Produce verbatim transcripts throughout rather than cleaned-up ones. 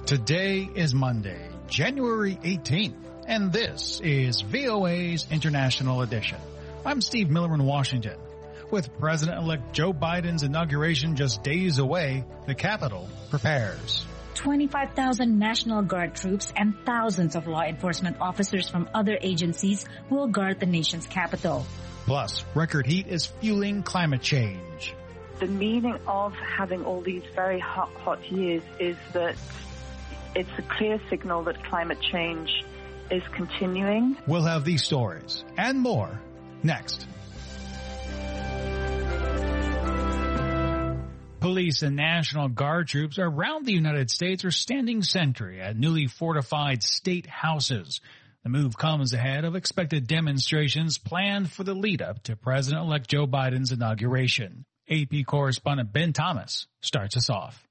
Today is Monday, January eighteenth, and this is V O A's International Edition. I'm Steve Miller in Washington. With President-elect Joe Biden's inauguration just days away, the Capitol prepares. twenty-five thousand National Guard troops and thousands of law enforcement officers from other agencies will guard the nation's capital. Plus, record heat is fueling climate change. The meaning of having all these very hot, hot years is that it's a clear signal that climate change is continuing. We'll have these stories and more next. Police and National Guard troops around the United States are standing sentry at newly fortified state houses. The move comes ahead of expected demonstrations planned for the lead-up to President-elect Joe Biden's inauguration. A P correspondent Ben Thomas starts us off.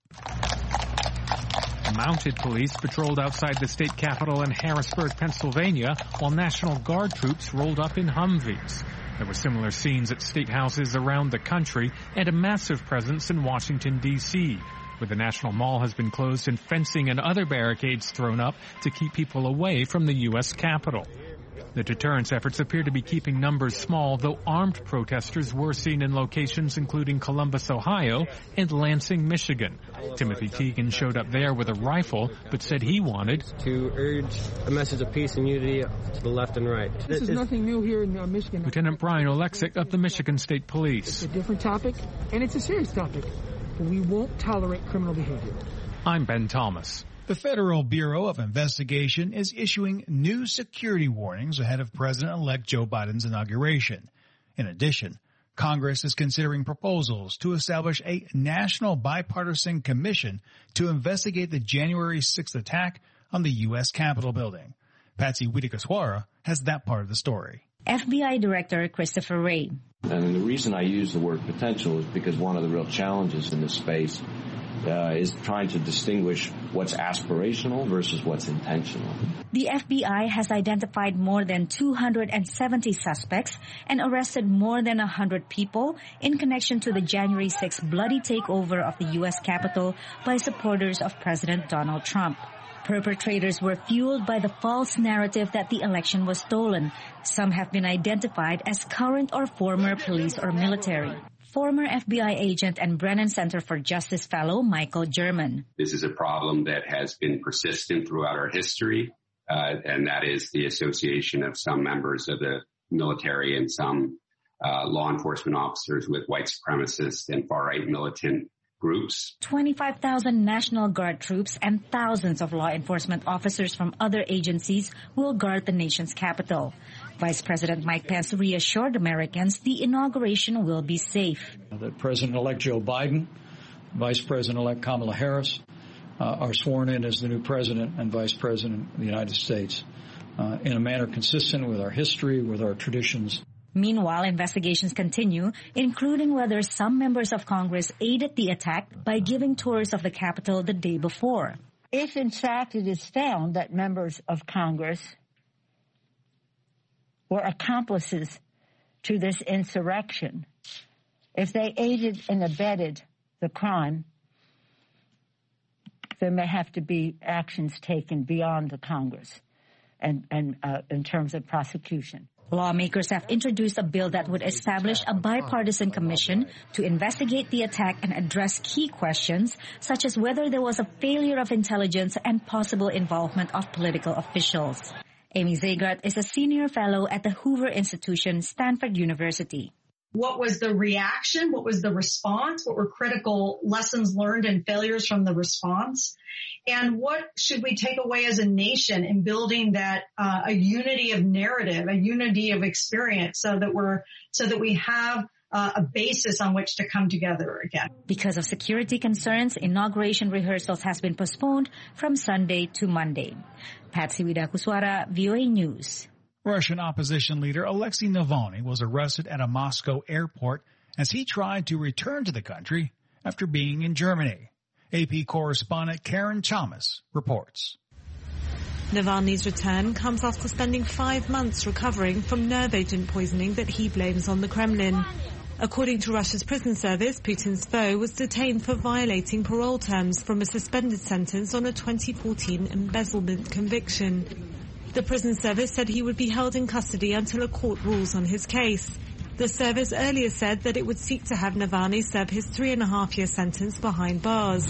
Mounted police patrolled outside the state capitol in Harrisburg, Pennsylvania, while National Guard troops rolled up in Humvees. There were similar scenes at state houses around the country and a massive presence in Washington, D C, where the National Mall has been closed and fencing and other barricades thrown up to keep people away from the U S Capitol. The deterrence efforts appear to be keeping numbers small, though armed protesters were seen in locations including Columbus, Ohio, and Lansing, Michigan. Timothy Teagan showed up there with a rifle, but said he wanted to urge a message of peace and unity to the left and right. This is nothing new here in uh, Michigan. Lieutenant Brian Oleksick of the Michigan State Police. It's a different topic, and it's a serious topic. We won't tolerate criminal behavior. I'm Ben Thomas. The Federal Bureau of Investigation is issuing new security warnings ahead of President-elect Joe Biden's inauguration. In addition, Congress is considering proposals to establish a national bipartisan commission to investigate the January sixth attack on the U S Capitol building. Patsy Witakaswara has that part of the story. F B I Director Christopher Wray. And the reason I use the word potential is because one of the real challenges in this space Uh, is trying to distinguish what's aspirational versus what's intentional. The F B I has identified more than two hundred seventy suspects and arrested more than one hundred people in connection to the January sixth bloody takeover of the U S Capitol by supporters of President Donald Trump. Perpetrators were fueled by the false narrative that the election was stolen. Some have been identified as current or former police or military. Former F B I agent and Brennan Center for Justice fellow Michael German. This is a problem that has been persistent throughout our history, uh, and that is the association of some members of the military and some uh, law enforcement officers with white supremacist and far-right militant groups. twenty-five thousand National Guard troops and thousands of law enforcement officers from other agencies will guard the nation's capital. Vice President Mike Pence reassured Americans the inauguration will be safe. That President-elect Joe Biden, Vice President-elect Kamala Harris uh, are sworn in as the new President and Vice President of the United States uh, in a manner consistent with our history, with our traditions. Meanwhile, investigations continue, including whether some members of Congress aided the attack by giving tours of the Capitol the day before. If, in fact, it is found that members of Congress were accomplices to this insurrection, if they aided and abetted the crime, there may have to be actions taken beyond the Congress and, and uh, in terms of prosecution. Lawmakers have introduced a bill that would establish a bipartisan commission to investigate the attack and address key questions, such as whether there was a failure of intelligence and possible involvement of political officials. Amy Zegart is a senior fellow at the Hoover Institution, Stanford University. What was the reaction? What was the response? What were critical lessons learned and failures from the response? And what should we take away as a nation in building that uh, a unity of narrative, a unity of experience, so that we're so that we have uh, a basis on which to come together again? Because of security concerns, inauguration rehearsals has been postponed from Sunday to Monday. Patsy Widakuswara, V O A News. Russian opposition leader Alexei Navalny was arrested at a Moscow airport as he tried to return to the country after being in Germany. A P correspondent Karen Chalmers reports. Navalny's return comes after spending five months recovering from nerve agent poisoning that he blames on the Kremlin. According to Russia's prison service, Putin's foe was detained for violating parole terms from a suspended sentence on a twenty fourteen embezzlement conviction. The prison service said he would be held in custody until a court rules on his case. The service earlier said that it would seek to have Navalny serve his three and a half year sentence behind bars.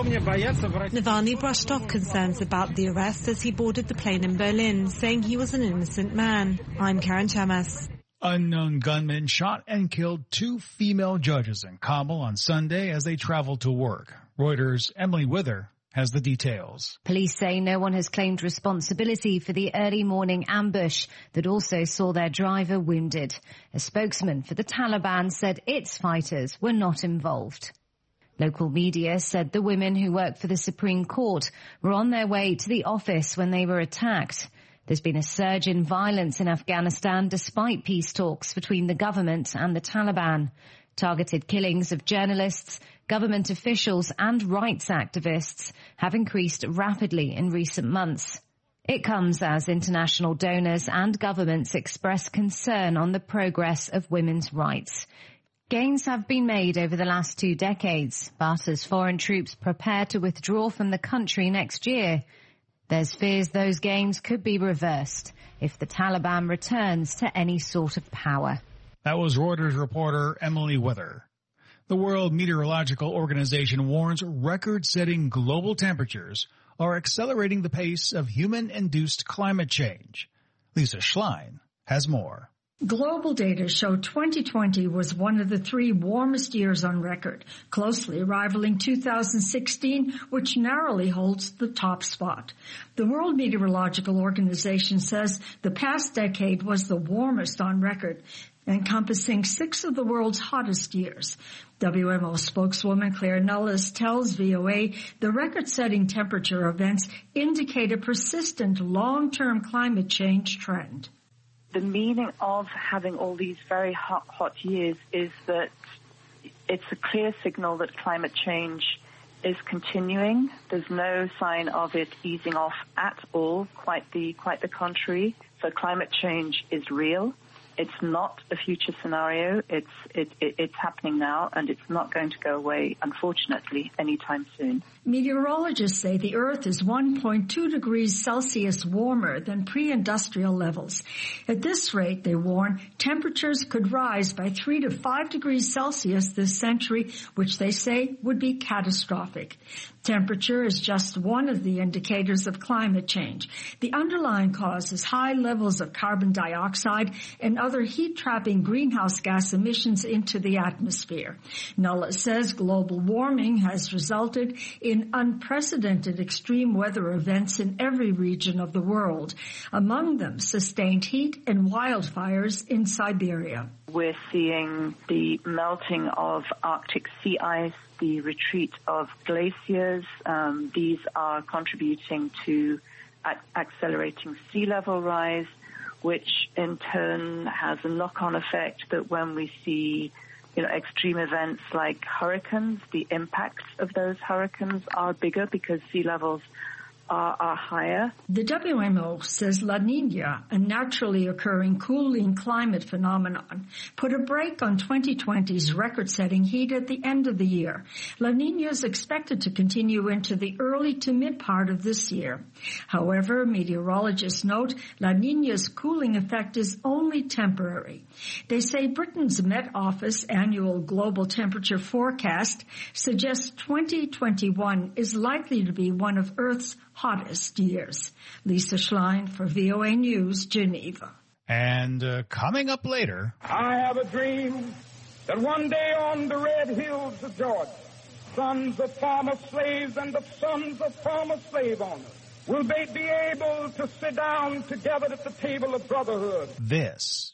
Navalny brushed off concerns about the arrest as he boarded the plane in Berlin, saying he was an innocent man. I'm Karen Chamas. Unknown gunmen shot and killed two female judges in Kabul on Sunday as they traveled to work. Reuters' Emily Wither has the details. Police say no one has claimed responsibility for the early morning ambush that also saw their driver wounded. A spokesman for the Taliban said its fighters were not involved. Local media said the women who work for the Supreme Court were on their way to the office when they were attacked. There's been a surge in violence in Afghanistan despite peace talks between the government and the Taliban. Targeted killings of journalists, government officials and rights activists have increased rapidly in recent months. It comes as international donors and governments express concern on the progress of women's rights. Gains have been made over the last two decades, but as foreign troops prepare to withdraw from the country next year, there's fears those gains could be reversed if the Taliban returns to any sort of power. That was Reuters reporter Emily Wither. The World Meteorological Organization warns record-setting global temperatures are accelerating the pace of human-induced climate change. Lisa Schlein has more. Global data show twenty twenty was one of the three warmest years on record, closely rivaling two thousand sixteen, which narrowly holds the top spot. The World Meteorological Organization says the past decade was the warmest on record, encompassing six of the world's hottest years. W M O spokeswoman Claire Nulles tells V O A the record-setting temperature events indicate a persistent long-term climate change trend. The meaning of having all these very hot, hot years is that it's a clear signal that climate change is continuing. There's no sign of it easing off at all, quite the, quite the contrary. So climate change is real. It's not a future scenario. It's it, it, it's happening now, and it's not going to go away, unfortunately, anytime soon. Meteorologists say the Earth is one point two degrees Celsius warmer than pre-industrial levels. At this rate, they warn, temperatures could rise by three to five degrees Celsius this century, which they say would be catastrophic. Temperature is just one of the indicators of climate change. The underlying cause is high levels of carbon dioxide and other heat-trapping greenhouse gas emissions into the atmosphere. Nulles says global warming has resulted in unprecedented extreme weather events in every region of the world, among them sustained heat and wildfires in Siberia. We're seeing the melting of Arctic sea ice, the retreat of glaciers. Um, these are contributing to a- accelerating sea level rise, which in turn has a knock-on effect that when we see, you know, extreme events like hurricanes, the impacts of those hurricanes are bigger because sea levels are, are higher. The W M O says La Niña, a naturally occurring cooling climate phenomenon, put a brake on twenty twenty's record-setting heat at the end of the year. La Niña is expected to continue into the early to mid part of this year. However, meteorologists note La Niña's cooling effect is only temporary. They say Britain's Met Office annual global temperature forecast suggests twenty twenty-one is likely to be one of Earth's hottest years. Lisa Schlein for V O A News, Geneva. And uh, coming up later... I have a dream that one day on the red hills of Georgia, sons of former slaves and the sons of former slave owners will be, be able to sit down together at the table of brotherhood. This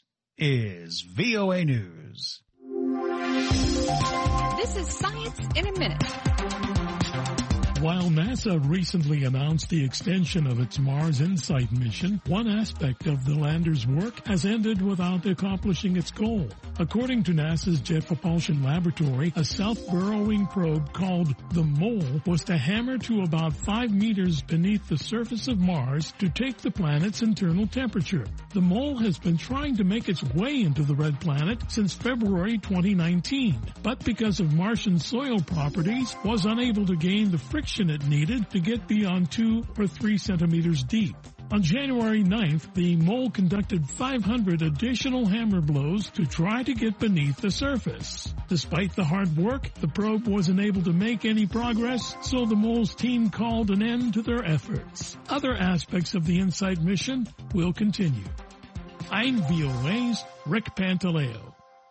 is V O A News. This is Science in a Minute. While NASA recently announced the extension of its Mars InSight mission, one aspect of the lander's work has ended without accomplishing its goal. According to NASA's Jet Propulsion Laboratory, a self-burrowing probe called the MOLE was to hammer to about five meters beneath the surface of Mars to take the planet's internal temperature. The MOLE has been trying to make its way into the red planet since February twenty nineteen, but because of Martian soil properties, was unable to gain the friction it needed to get beyond two or three centimeters deep. On January ninth, the MOLE conducted five hundred additional hammer blows to try to get beneath the surface. Despite the hard work, the probe wasn't able to make any progress, so the MOLE's team called an end to their efforts. Other aspects of the InSight mission will continue. I'm V O A's Rick Pantaleo.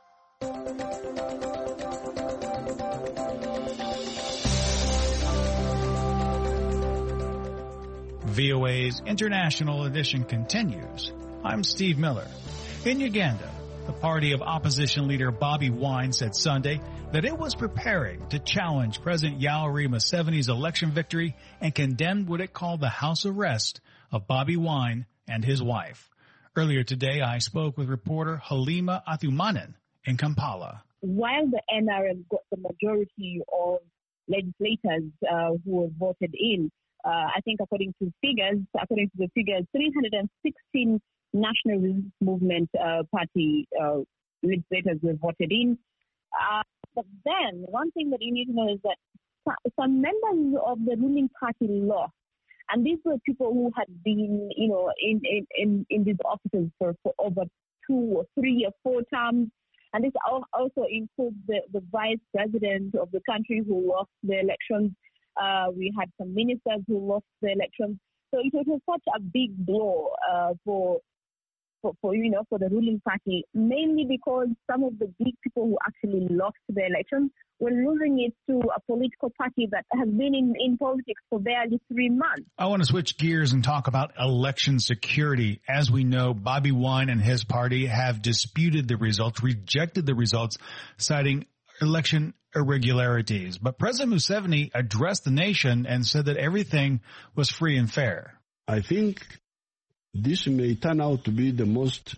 V O A's International Edition continues. I'm Steve Miller. In Uganda, the party of opposition leader Bobi Wine said Sunday that it was preparing to challenge President Yoweri Museveni's election victory and condemned what it called the house arrest of Bobi Wine and his wife. Earlier today, I spoke with reporter Halima Athumanen in Kampala. While the N R M got the majority of legislators uh, who have voted in, Uh, I think according to figures, according to the figures, three hundred sixteen National Resistance Movement uh, Party uh, legislators were voted in. Uh, but then one thing that you need to know is that some members of the ruling party lost. And these were people who had been, you know, in, in, in, in these offices for, for over two or three or four terms. And this also includes the, the vice president of the country who lost the elections. Uh, we had some ministers who lost the elections. So it was such a big blow uh, for, for, for, you know, for the ruling party, mainly because some of the big people who actually lost the elections were losing it to a political party that has been in, in politics for barely three months. I want to switch gears and talk about election security. As we know, Bobi Wine and his party have disputed the results, rejected the results, citing election irregularities. But President Museveni addressed the nation and said that everything was free and fair. I think this may turn out to be the most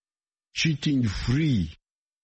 cheating-free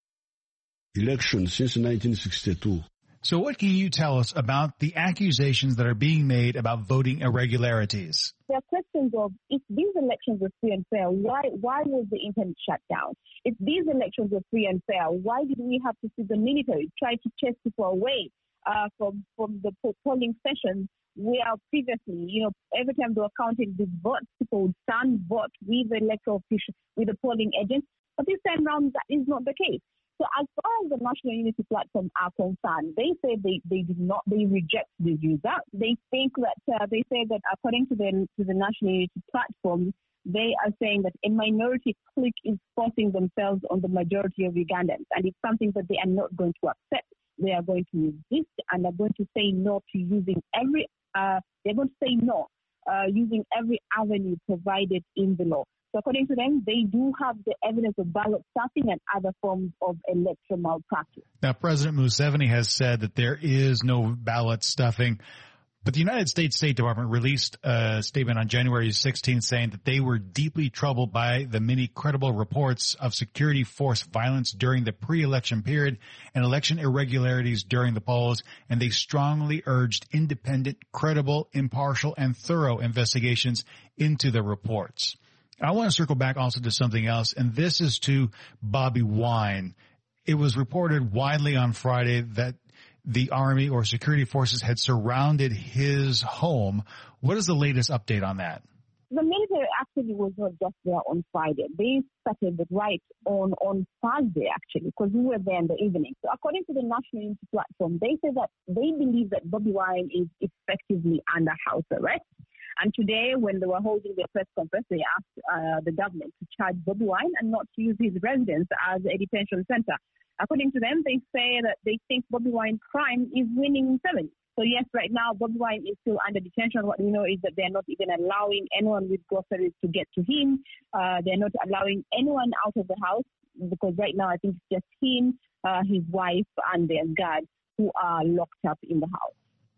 election since nineteen sixty-two. So what can you tell us about the accusations that are being made about voting irregularities? There are questions of, if these elections were free and fair, why why was the internet shut down? If these elections were free and fair, why did we have to see the military try to chase people away uh, from, from the polling sessions where previously, you know, every time they were counting the votes, people would stand vote with the electoral officials, with the polling agents. But this time around, that is not the case. So as far as the National Unity Platform are concerned, they say they, they did not, they reject the results. They think that, uh, they say that according to the, to the National Unity Platform, they are saying that a minority clique is forcing themselves on the majority of Ugandans. And it's something that they are not going to accept. They are going to resist and are going to say no to using every, uh, they're going to say no, uh, using every avenue provided in the law. So according to them, they do have the evidence of ballot stuffing and other forms of electoral malpractice. Now, President Museveni has said that there is no ballot stuffing, but the United States State Department released a statement on January sixteenth saying that they were deeply troubled by the many credible reports of security force violence during the pre-election period and election irregularities during the polls, and they strongly urged independent, credible, impartial, and thorough investigations into the reports. I want to circle back also to something else, and this is to Bobi Wine. It was reported widely on Friday that the Army or security forces had surrounded his home. What is the latest update on that? The military actually was not just there on Friday. They started right on, on Thursday, actually, because we were there in the evening. So according to the National Unity Platform, they say that they believe that Bobi Wine is effectively under house arrest. And today, when they were holding their press conference, they asked uh, the government to charge Bobi Wine and not to use his residence as a detention center. According to them, they say that they think Bobi Wine's crime is winning Museveni. So yes, right now, Bobi Wine is still under detention. What we know is that they're not even allowing anyone with groceries to get to him. Uh, they're not allowing anyone out of the house because right now I think it's just him, uh, his wife, and their guards who are locked up in the house.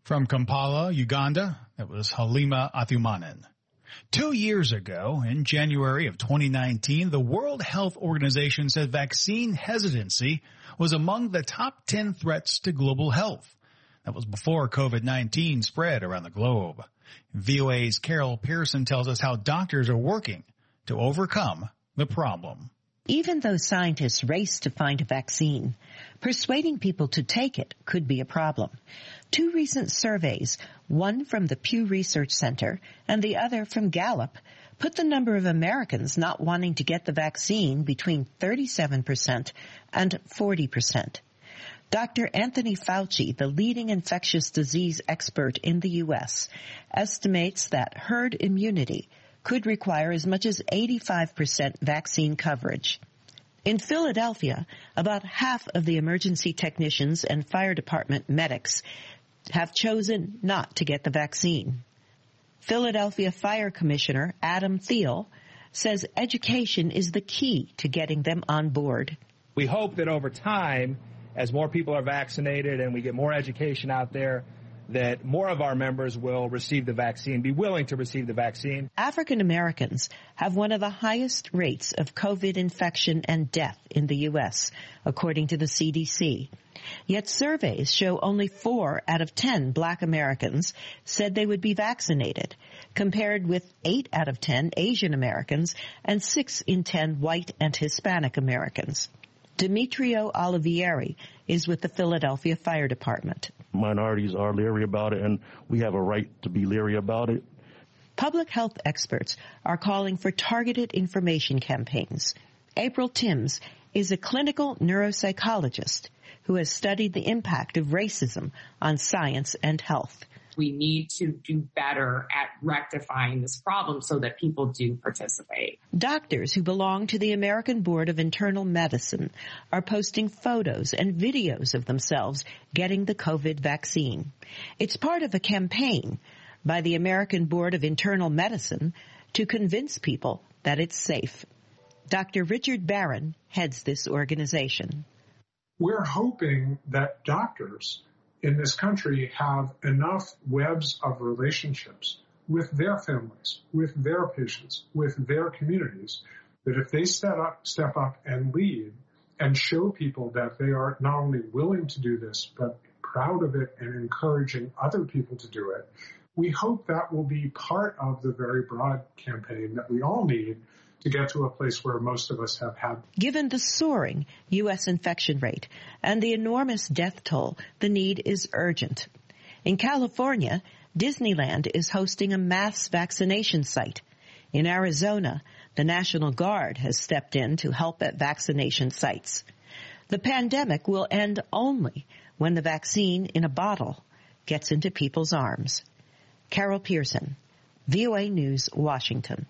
From Kampala, Uganda, it was Halima Athumanen. Two years ago, in January of twenty nineteen, the World Health Organization said vaccine hesitancy was among the top ten threats to global health. That was before COVID nineteen spread around the globe. V O A's Carol Pearson tells us how doctors are working to overcome the problem. Even though scientists race to find a vaccine, persuading people to take it could be a problem. Two recent surveys, one from the Pew Research Center and the other from Gallup, put the number of Americans not wanting to get the vaccine between thirty-seven percent and forty percent. Doctor Anthony Fauci, the leading infectious disease expert in the U S, estimates that herd immunity could require as much as eighty-five percent vaccine coverage. In Philadelphia, about half of the emergency technicians and fire department medics have chosen not to get the vaccine. Philadelphia Fire Commissioner Adam Thiel says education is the key to getting them on board. We hope that over time, as more people are vaccinated and we get more education out there, that more of our members will receive the vaccine, be willing to receive the vaccine. African Americans have one of the highest rates of COVID infection and death in the U S, according to the C D C. Yet surveys show only four out of ten black Americans said they would be vaccinated, compared with eight out of ten Asian Americans and six in ten white and Hispanic Americans. Demetrio Olivieri is with the Philadelphia Fire Department. Minorities are leery about it, and we have a right to be leery about it. Public health experts are calling for targeted information campaigns. April Timms is a clinical neuropsychologist who has studied the impact of racism on science and health. We need to do better at rectifying this problem so that people do participate. Doctors who belong to the American Board of Internal Medicine are posting photos and videos of themselves getting the COVID vaccine. It's part of a campaign by the American Board of Internal Medicine to convince people that it's safe. Doctor Richard Barron heads this organization. We're hoping that doctors in this country have enough webs of relationships with their families, with their patients, with their communities, that if they step up, step up and lead and show people that they are not only willing to do this, but proud of it and encouraging other people to do it, we hope that will be part of the very broad campaign that we all need to get to a place where most of us have had. Given the soaring U S infection rate and the enormous death toll, the need is urgent. In California, Disneyland is hosting a mass vaccination site. In Arizona, the National Guard has stepped in to help at vaccination sites. The pandemic will end only when the vaccine in a bottle gets into people's arms. Carol Pearson, V O A News, Washington.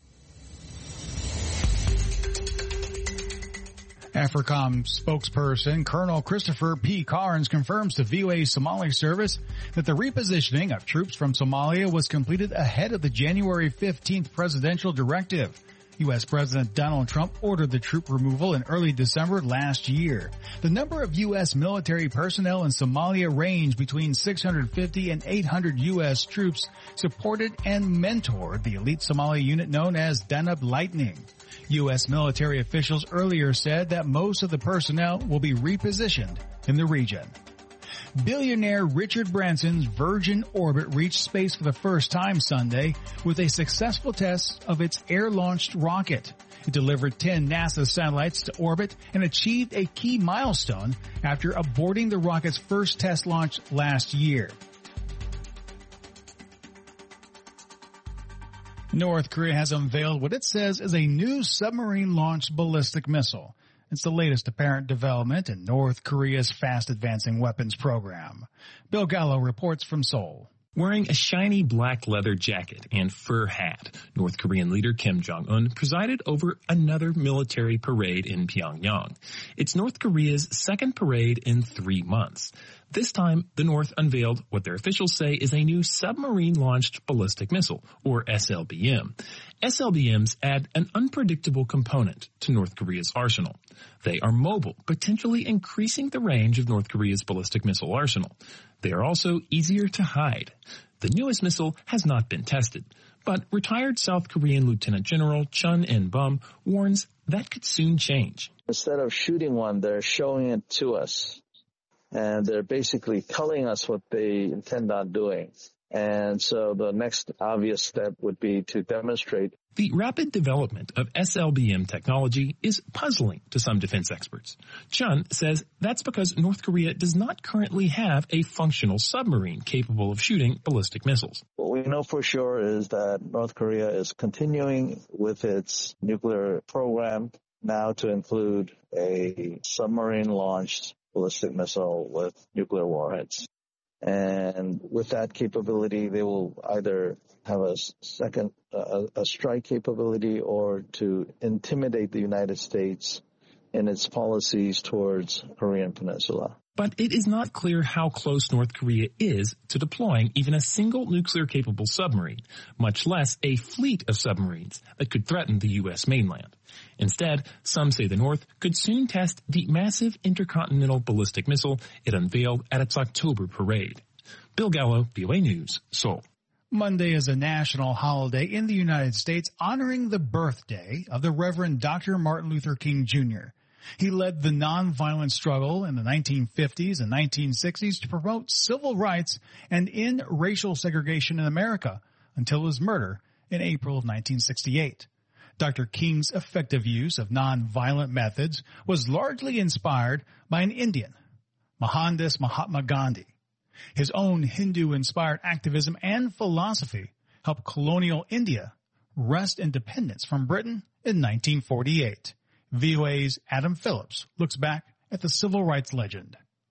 AFRICOM spokesperson Colonel Christopher P. Carnes confirms to V O A's Somali service that the repositioning of troops from Somalia was completed ahead of the January fifteenth presidential directive. U S. President Donald Trump ordered the troop removal in early December last year. The number of U S military personnel in Somalia ranged between six hundred fifty and eight hundred U S troops supported and mentored the elite Somali unit known as Danab Lightning. U S military officials earlier said that most of the personnel will be repositioned in the region. Billionaire Richard Branson's Virgin Orbit reached space for the first time Sunday with a successful test of its air-launched rocket. It delivered ten NASA satellites to orbit and achieved a key milestone after aborting the rocket's first test launch last year. North Korea has unveiled what it says is a new submarine-launched ballistic missile. It's the latest apparent development in North Korea's fast-advancing weapons program. Bill Gallo reports from Seoul. Wearing a shiny black leather jacket and fur hat, North Korean leader Kim Jong-un presided over another military parade in Pyongyang. It's North Korea's second parade in three months. This time, the North unveiled what their officials say is a new submarine-launched ballistic missile, or S L B M. S L B Ms add an unpredictable component to North Korea's arsenal. They are mobile, potentially increasing the range of North Korea's ballistic missile arsenal. They are also easier to hide. The newest missile has not been tested, but retired South Korean Lieutenant General Chun In-bum warns that could soon change. Instead of shooting one, they're showing it to us, and they're basically telling us what they intend on doing. And so the next obvious step would be to demonstrate. The rapid development of S L B M technology is puzzling to some defense experts. Chun says that's because North Korea does not currently have a functional submarine capable of shooting ballistic missiles. What we know for sure is that North Korea is continuing with its nuclear program, now to include a submarine-launched ballistic missile with nuclear warheads. And with that capability, they will either have a second, uh, a strike capability or to intimidate the United States in its policies towards Korean Peninsula. But it is not clear how close North Korea is to deploying even a single nuclear-capable submarine, much less a fleet of submarines that could threaten the U S mainland. Instead, some say the North could soon test the massive intercontinental ballistic missile it unveiled at its October parade. Bill Gallo, V O A News, Seoul. Monday is a national holiday in the United States honoring the birthday of the Reverend Doctor Martin Luther King Junior He led the nonviolent struggle in the nineteen fifties and nineteen sixties to promote civil rights and end racial segregation in America until his murder in April of nineteen sixty-eight. Doctor King's effective use of nonviolent methods was largely inspired by an Indian, Mohandas Mahatma Gandhi. His own Hindu-inspired activism and philosophy helped colonial India wrest independence from Britain in nineteen forty-eight. V O A's Adam Phillips looks back at the civil rights legend.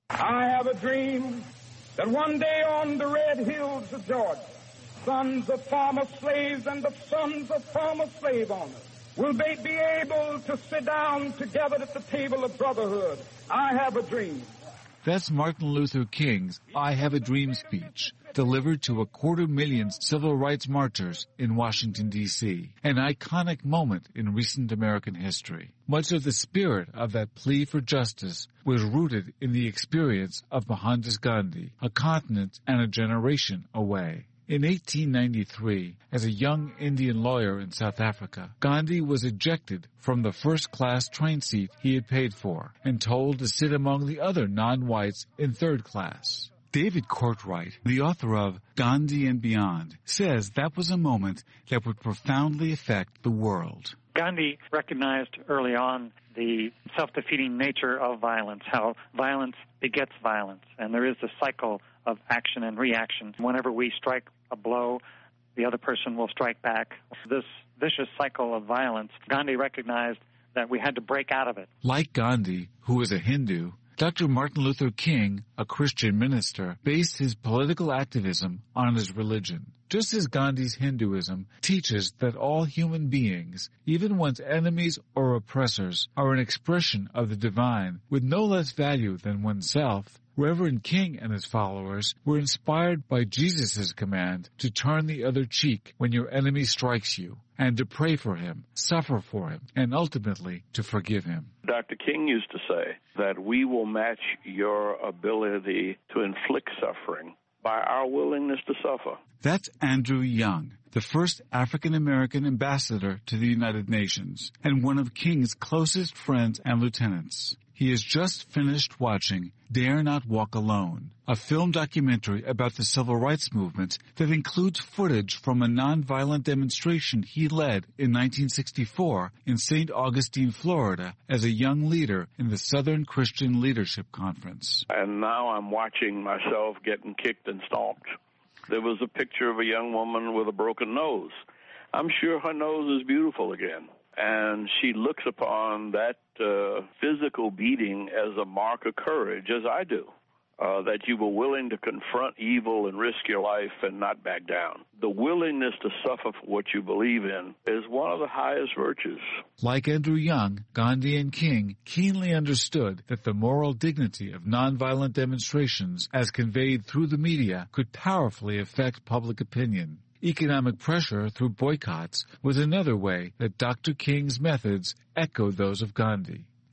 I have a dream that one day on the red hills of Georgia, sons of former slaves and the sons of former slave owners will be able to sit down together at the table of brotherhood. I have a dream. That's Martin Luther King's I Have a Dream speech, delivered to a quarter million civil rights marchers in Washington, D C, an iconic moment in recent American history. Much of the spirit of that plea for justice was rooted in the experience of Mohandas Gandhi, a continent and a generation away. In eighteen ninety-three, as a young Indian lawyer in South Africa, Gandhi was ejected from the first-class train seat he had paid for and told to sit among the other non-whites in third class. David Courtwright, the author of Gandhi and Beyond, says that was a moment that would profoundly affect the world. Gandhi recognized early on the self-defeating nature of violence, how violence begets violence, and there is a cycle of action and reaction. Whenever we strike a blow, the other person will strike back. This vicious cycle of violence, Gandhi recognized that we had to break out of it. Like Gandhi, who was a Hindu, Doctor Martin Luther King, a Christian minister, based his political activism on his religion. Just as Gandhi's Hinduism teaches that all human beings, even one's enemies or oppressors, are an expression of the divine with no less value than oneself, Reverend King and his followers were inspired by Jesus' command to turn the other cheek when your enemy strikes you, and to pray for him, suffer for him, and ultimately to forgive him. Doctor King used to say that we will match your ability to inflict suffering by our willingness to suffer. That's Andrew Young, the first African-American ambassador to the United Nations, and one of King's closest friends and lieutenants. He has just finished watching Dare Not Walk Alone, a film documentary about the civil rights movement that includes footage from a nonviolent demonstration he led in nineteen sixty-four in Saint Augustine, Florida, as a young leader in the Southern Christian Leadership Conference. And now I'm watching myself getting kicked and stomped. There was a picture of a young woman with a broken nose. I'm sure her nose is beautiful again. And she looks upon that uh, physical beating as a mark of courage, as I do, uh, that you were willing to confront evil and risk your life and not back down. The willingness to suffer for what you believe in is one of the highest virtues. Like Andrew Young, Gandhi and King keenly understood that the moral dignity of nonviolent demonstrations, as conveyed through the media, could powerfully affect public opinion. Economic pressure through boycotts was another way that Doctor King's methods echoed those of Gandhi.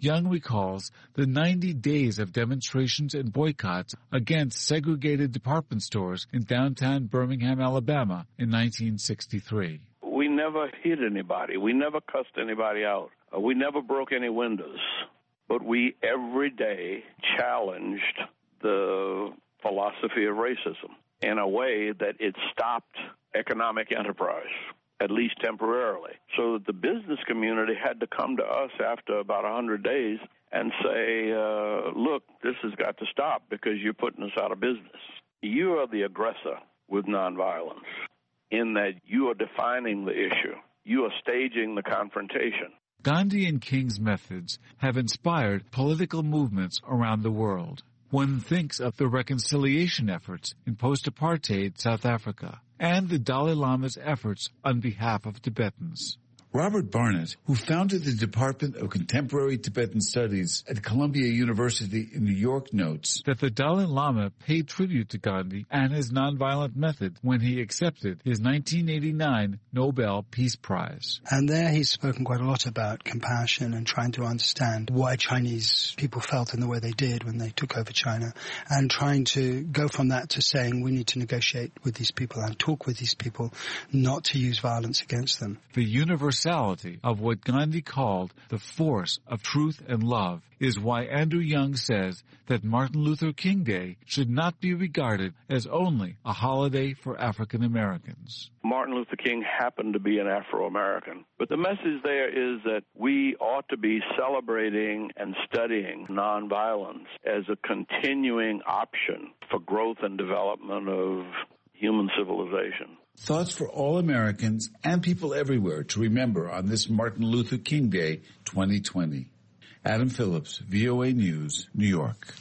Young recalls the ninety days of demonstrations and boycotts against segregated department stores in downtown Birmingham, Alabama in nineteen sixty-three. We never hit anybody. We never cussed anybody out. Uh, we never broke any windows. But we every day challenged the philosophy of racism in a way that it stopped economic enterprise, at least temporarily. So that the business community had to come to us after about one hundred days and say, uh, look, this has got to stop because you're putting us out of business. You are the aggressor with nonviolence in that you are defining the issue. You are staging the confrontation. Gandhi and King's methods have inspired political movements around the world. One thinks of the reconciliation efforts in post-apartheid South Africa and the Dalai Lama's efforts on behalf of Tibetans. Robert Barnett, who founded the Department of Contemporary Tibetan Studies at Columbia University in New York, notes that the Dalai Lama paid tribute to Gandhi and his nonviolent method when he accepted his nineteen eighty-nine Nobel Peace Prize. And there he's spoken quite a lot about compassion and trying to understand why Chinese people felt in the way they did when they took over China, and trying to go from that to saying we need to negotiate with these people and talk with these people, not to use violence against them. The universality of what Gandhi called the force of truth and love is why Andrew Young says that Martin Luther King Day should not be regarded as only a holiday for African Americans. Martin Luther King happened to be an Afro-American, but the message there is that we ought to be celebrating and studying nonviolence as a continuing option for growth and development of human civilization. Thoughts for all Americans and people everywhere to remember on this Martin Luther King Day twenty twenty. Adam Phillips, V O A News, New York.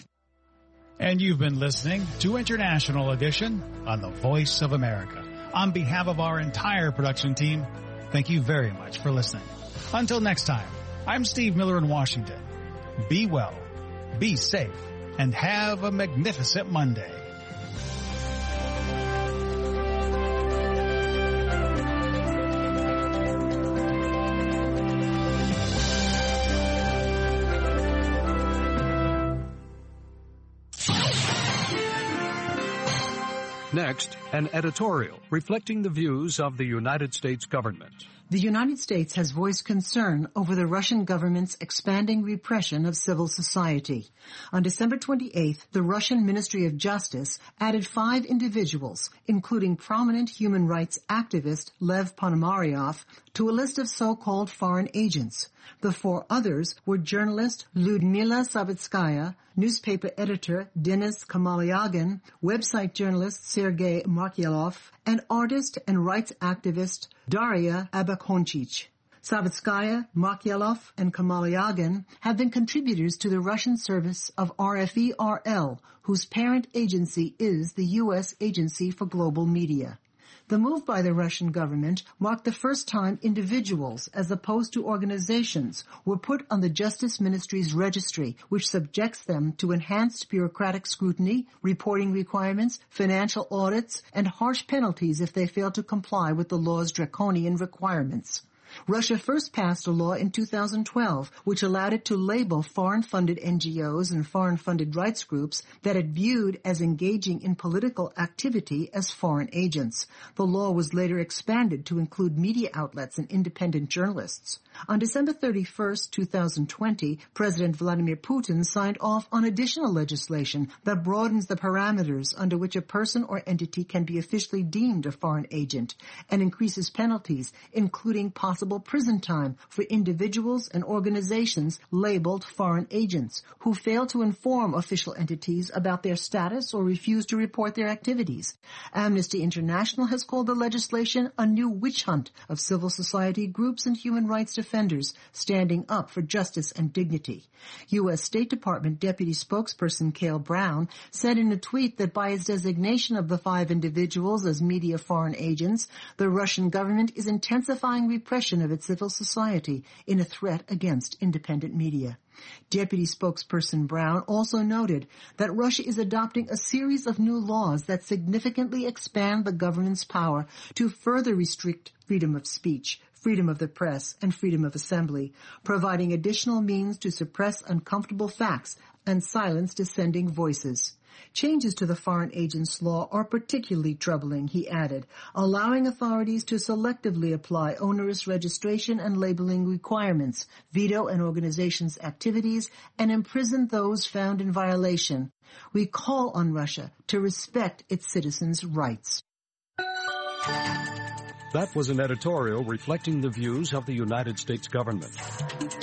And you've been listening to International Edition on the Voice of America. On behalf of our entire production team, thank you very much for listening. Until next time, I'm Steve Miller in Washington. Be well, be safe, and have a magnificent Monday. Next, an editorial reflecting the views of the United States government. The United States has voiced concern over the Russian government's expanding repression of civil society. On December twenty-eighth, the Russian Ministry of Justice added five individuals, including prominent human rights activist Lev Ponomaryov, to a list of so-called foreign agents. The four others were journalist Lyudmila Savitskaya, newspaper editor Denis Komalyagin, website journalist Sergei Markyalov, and artist and rights activist Daria Abakonchich. Savitskaya, Markyalov, and Komalyagin have been contributors to the Russian service of R F E R L, whose parent agency is the U S Agency for Global Media. The move by the Russian government marked the first time individuals, as opposed to organizations, were put on the Justice Ministry's registry, which subjects them to enhanced bureaucratic scrutiny, reporting requirements, financial audits, and harsh penalties if they fail to comply with the law's draconian requirements. Russia first passed a law in two thousand twelve which allowed it to label foreign-funded N G Os and foreign-funded rights groups that it viewed as engaging in political activity as foreign agents. The law was later expanded to include media outlets and independent journalists. On December thirty-first, two thousand twenty, President Vladimir Putin signed off on additional legislation that broadens the parameters under which a person or entity can be officially deemed a foreign agent and increases penalties, including possible prison time for individuals and organizations labeled foreign agents who fail to inform official entities about their status or refuse to report their activities. Amnesty International has called the legislation a new witch hunt of civil society groups and human rights defenders standing up for justice and dignity. U S State Department Deputy Spokesperson Cale Brown said in a tweet that by its designation of the five individuals as media foreign agents, the Russian government is intensifying repression of its civil society in a threat against independent media. Deputy Spokesperson Brown also noted that Russia is adopting a series of new laws that significantly expand the government's power to further restrict freedom of speech, freedom of the press, and freedom of assembly, providing additional means to suppress uncomfortable facts and silence dissenting voices. Changes to the Foreign Agents Law are particularly troubling, he added, allowing authorities to selectively apply onerous registration and labeling requirements, veto an organization's activities, and imprison those found in violation. We call on Russia to respect its citizens' rights. That was an editorial reflecting the views of the United States government.